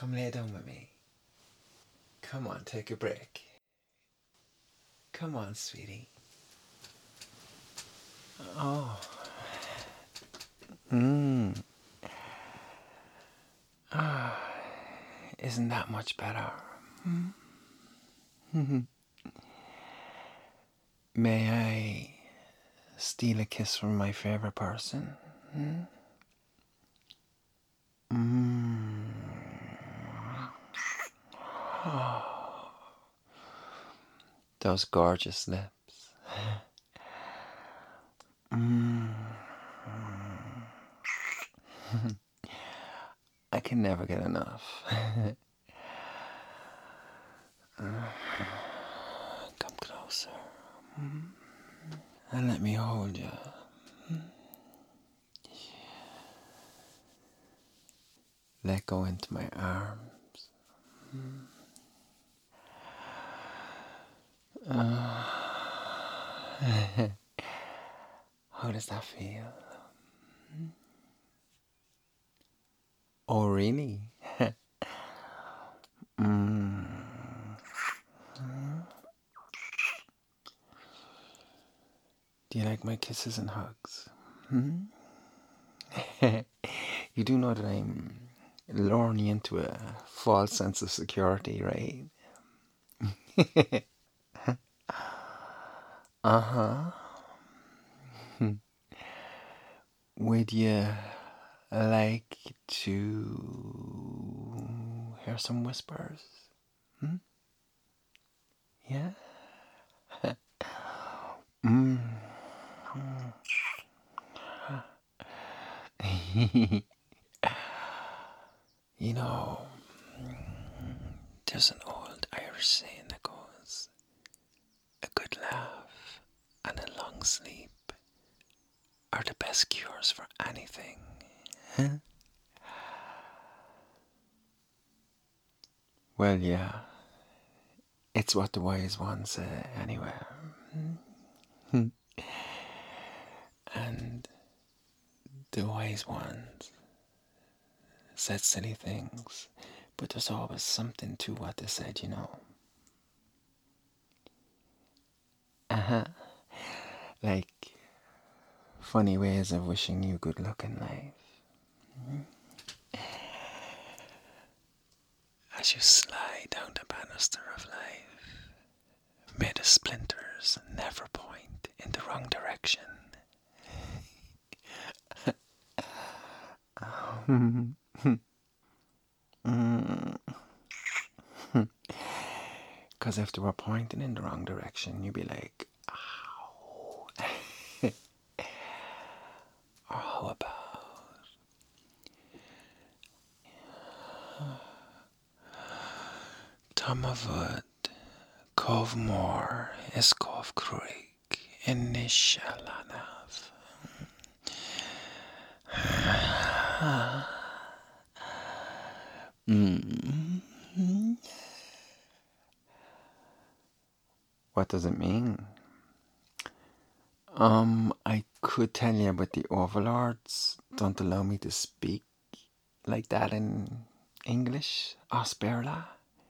Come lay down with me. Come on, take a break. Come on, sweetie. Oh. Mmm. Ah. Isn't that much better? May I steal a kiss from my favorite person? Mmm. Oh. Those gorgeous lips. Mmm. I can never get enough. Come closer. And let me hold you. Let go into my arms. How does that feel? Oh, really? mm. Do you like my kisses and hugs? You do know that I'm luring you into a false sense of security, right? Uh-huh. Would you like to hear some whispers? Yeah? Mm. You know, there's an old Irish saying that goes, a good laugh and a long sleep are the best cures for anything. Huh? Well, yeah, it's what the wise ones say anyway. And the wise ones said silly things, but there's always something to what they said, you know. Uh-huh. Like funny ways of wishing you good luck in life. As you slide down the banister of life, may the splinters never point in the wrong direction. Because if they were pointing in the wrong direction, you'd be like, ow. Or how about Tomavud, Cove Moor, is Cove Creek, in Nishalanav. What does it mean? I could tell you, but the overlords don't allow me to speak like that in English, Asperla.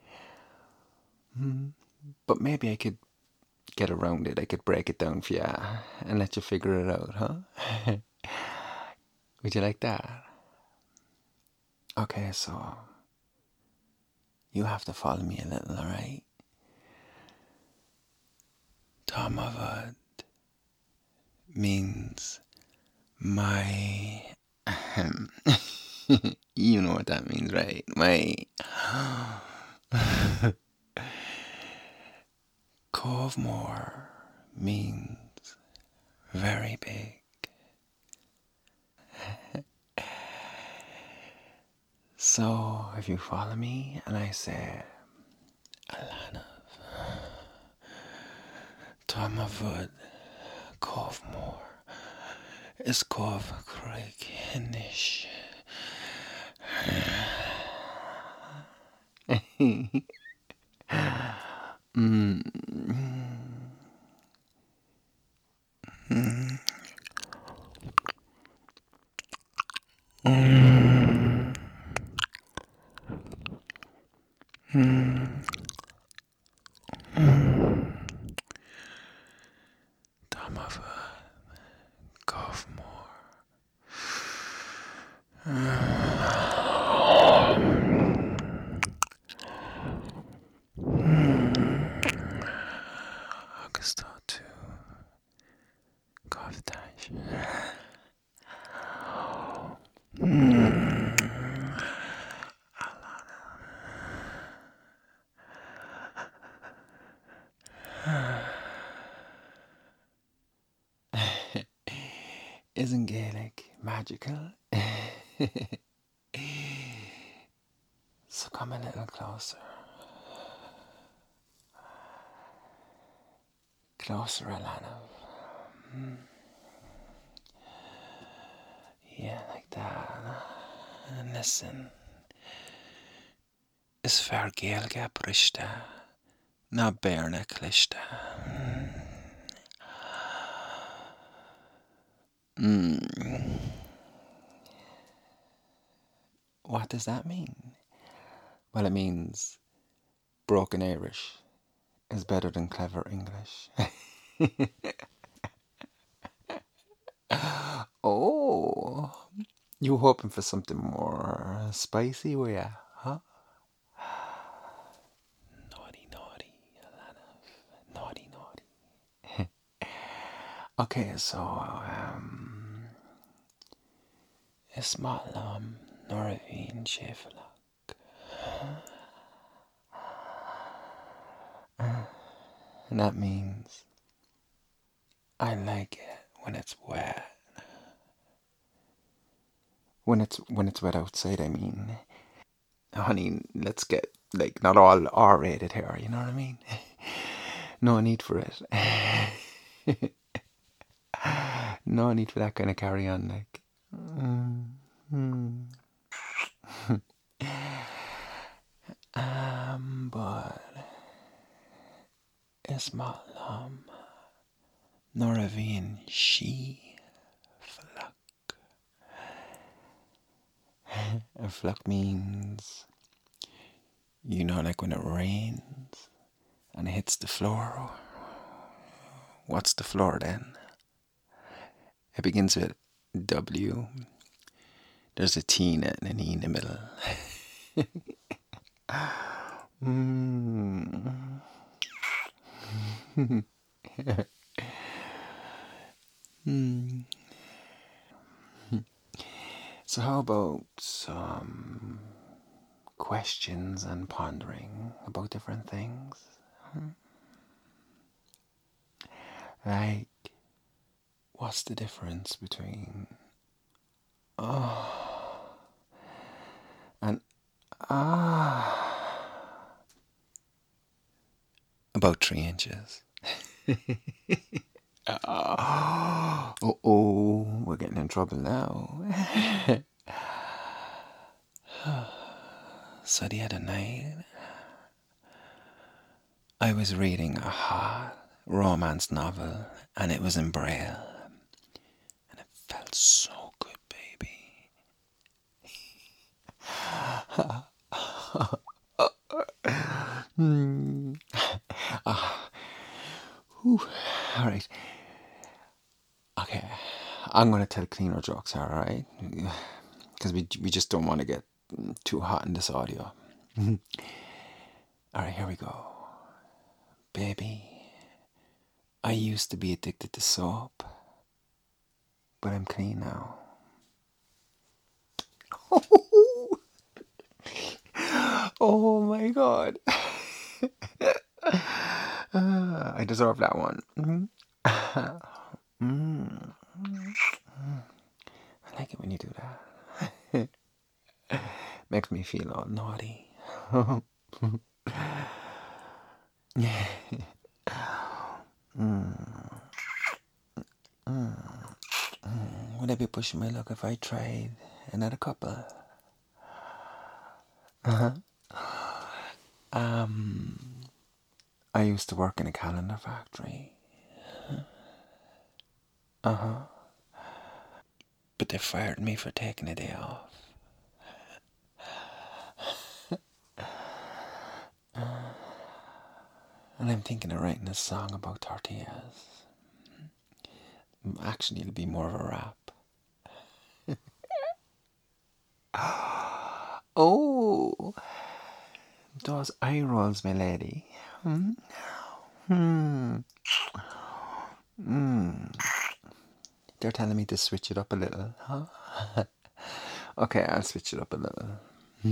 But maybe I could get around it. I could break it down for you and let you figure it out, huh? Would you like that? Okay, so you have to follow me a little, alright? Tamavad means my. You know what that means, right? My. Covemore means very big. So if you follow me and I say Alana Tamavud Covemore is Cove Creek Hinish. Hmm. Time of a cough more. I can start to cough dash. Isn't Gaelic magical? So come a little closer. Closer, Alana. Yeah, like that. And listen, is fair Gaelga brishta, na berna klishta. What does that mean? Well, it means broken Irish is better than clever English. Oh, you were hoping for something more spicy, were ya? Huh? Naughty, naughty, naughty, naughty. Okay, so Ismalam Noraveen Shefala. And that means I like it when it's wet. When it's wet outside, I mean. Honey, let's get like not all R-rated here, you know what I mean? No need for it. No need for that kind of carry on, like. But Ismalam Noraveen she fluck. A fluck means, like when it rains and it hits the floor. What's the floor then? It begins with W. There's a T in it and an E in the middle. Mm. Mm. So, how about some questions and pondering about different things? Like, what's the difference between oh and ah? About 3 inches. Oh, we're getting in trouble now. So the other night, I was reading a hot romance novel, and it was in Braille, and it felt so good, baby. Hmm. Whew. All right. Okay. I'm gonna tell cleaner jokes, all right? Because we just don't want to get too hot in this audio. All right, here we go. Baby, I used to be addicted to soap, but I'm clean now. Oh my god. I deserve that one. Mm. I like it when you do that. Makes me feel all naughty. Would I be pushing my luck if I tried another couple? I used to work in a calendar factory. But they fired me for taking a day off. And I'm thinking of writing a song about tortillas. Actually, it'll be more of a rap. Oh, those eye rolls, my lady. Hmm? Hmm. They're telling me to switch it up a little, huh? Okay, I'll switch it up a little.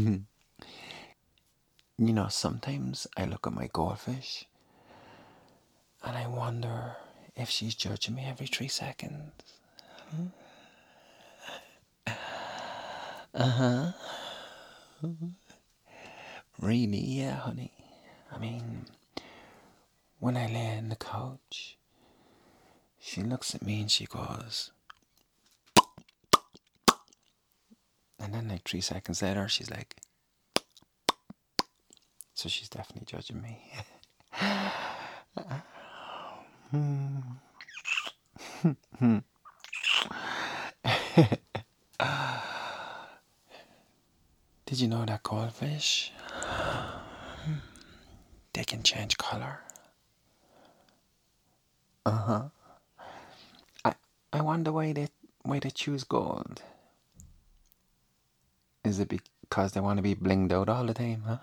You know, sometimes I look at my goldfish and I wonder if she's judging me every 3 seconds. Really? Yeah, honey. I mean, when I lay in the couch, she looks at me and she goes, and then like 3 seconds later, she's like, so she's definitely judging me. Did you know that goldfish, they can change color? I I wonder why they choose gold. Is it because they want to be blinged out all the time, huh?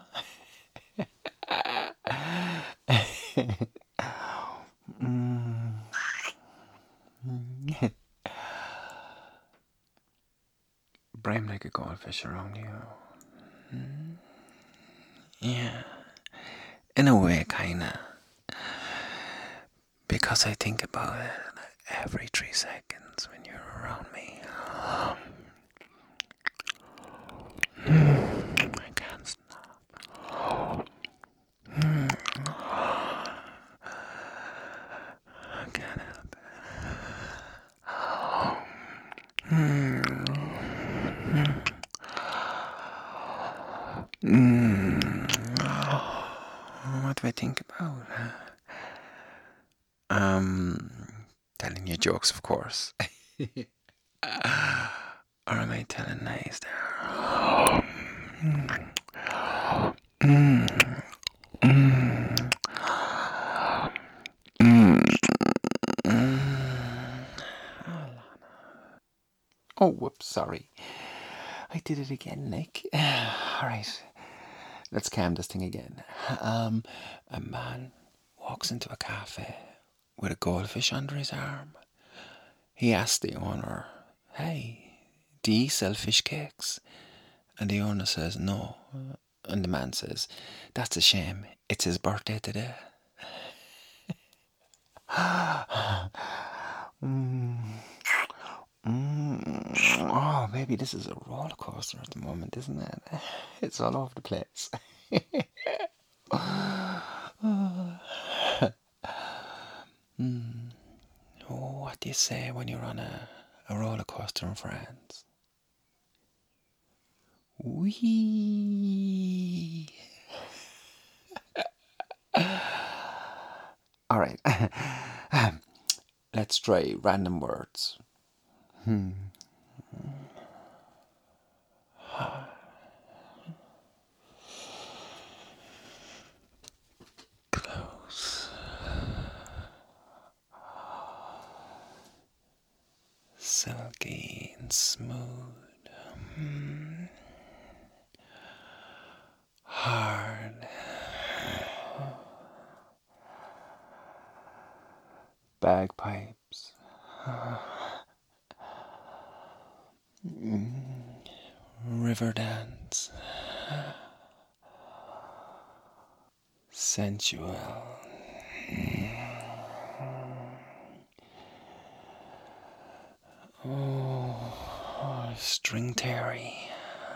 Brim like a goldfish around you. Yeah, in a way, kinda. Because I think about it every 3 seconds when you're around me. I can't stop. I can't help it. What do I think about? Um, Telling you jokes, of course. Or am I telling lies there? Oh, whoops, sorry. I did it again, Nick. Alright, let's calm this thing again. A man walks into a cafe with a goldfish under his arm. He asks the owner, "Hey, do you sell fish cakes?" And the owner says, "No." And the man says, "That's a shame. It's his birthday today." Oh, maybe this is a roller coaster at the moment, isn't it? It's all over the place. Oh, what do you say when you're on a roller coaster in France? Wee. All right. Let's try random words. Close. Silky and smooth. Hard. Bagpipes. River dance. Sensual. Oh, string Terry.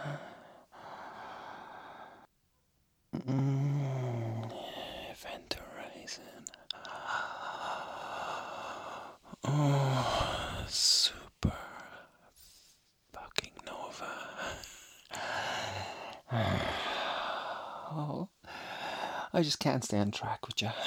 Event Horizon. Oh, super fucking Nova. Oh, I just can't stay on track with you.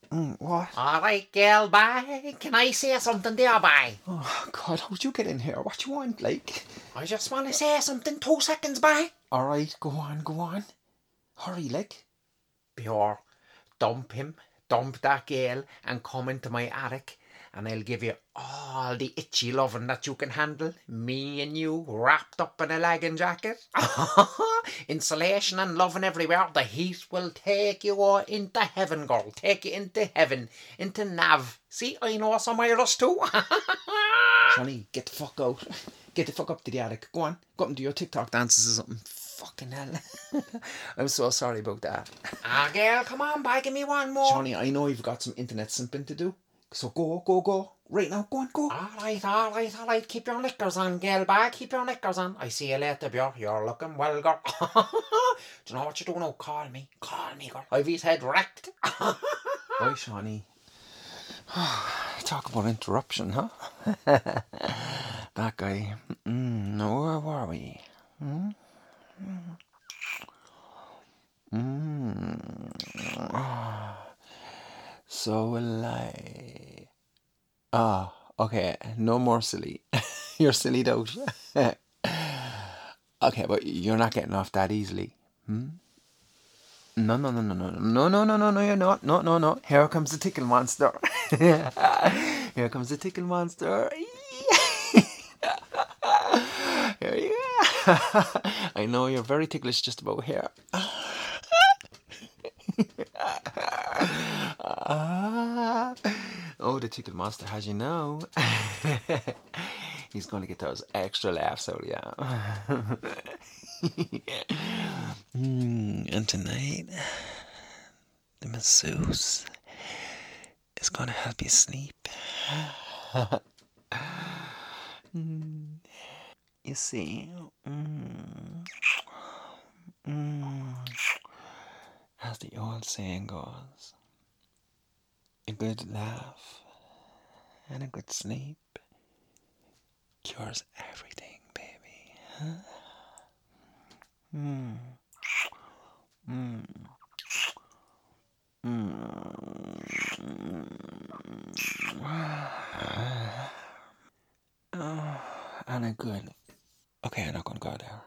What? All right, girl, bye. Can I say something there, bye? Oh, God, how'd you get in here? What you want, like? I just want to say something. 2 seconds, bye. Alright, go on. Hurry, like. Pure. Dump him, dump that girl, and come into my attic, and I'll give you all the itchy loving that you can handle. Me and you wrapped up in a legging jacket. Insulation and loving everywhere. The heat will take you all into heaven, girl. Take you into heaven, into Nav. See, I know some Irish too. Johnny, get the fuck out. Get the fuck up to the attic. Go on. Go up and do your TikTok dances or something. Fucking hell. I'm so sorry about that. Girl, come on, bye. Give me one more. Johnny, I know you've got some internet simping to do. So go. Right now, go on, go. All right. Keep your knickers on, girl, bye. Keep your knickers on. I see you later, Björk. You're looking well, girl. Do you know what you do now? Call me, girl. I've his head wrecked. Bye, Shawnee. Talk about interruption, huh? That guy. Where were we? So will I. Okay. No more silly. You're sillied out. Okay, but you're not getting off that easily. No, you're not. No. Here comes the tickle monster. Here comes the tickle monster. Here you go. I know you're very ticklish just about here. Oh, the tickle monster has you now. He's going to get those extra laughs out of you. And tonight, the masseuse is going to help you sleep. You see, as the old saying goes, a good laugh and a good sleep cures everything, baby. And a good. Okay, I'm not gonna go there.